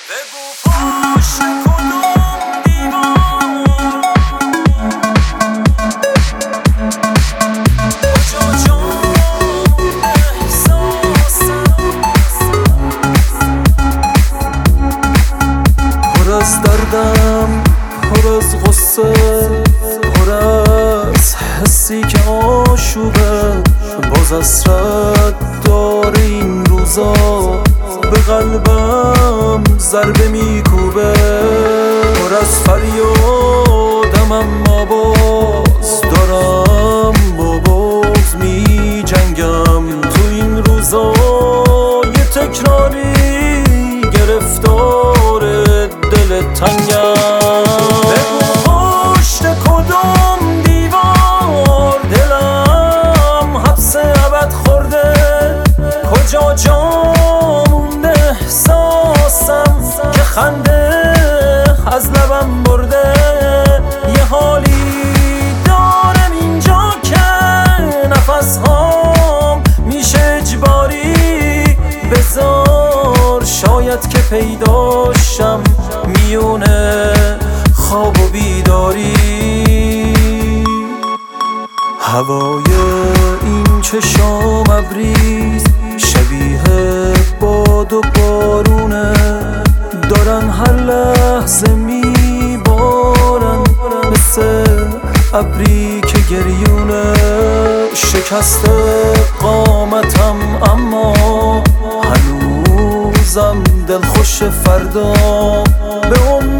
بگو پشت کدوم دیوار کجا جام احساسم پر از دردم، پر از غصه، پر از حسی که آشوبه، باز اسرت داره این روزا به قلبم ضربه میکوبه. پر از فریادم اما باز دارم با باز میجنگم تو این روزای تکراری گرفتار دل تنگم. بگو پشت کدوم دیوار دلم حبس ابد خورده، کجا جا مونده احساسم که خنده از لبم برده. یه حالی دارم اینجا که نفس هام میشه اجباری، بذار شاید که پیداشم میونه خواب و بیداری. هوای این چشام ابریز شبیه باد و بارونه، دارن هر لحظه میبارن مثل ابری که گریونه. شکست قامتم اما هنوزم دلخوش فردا، به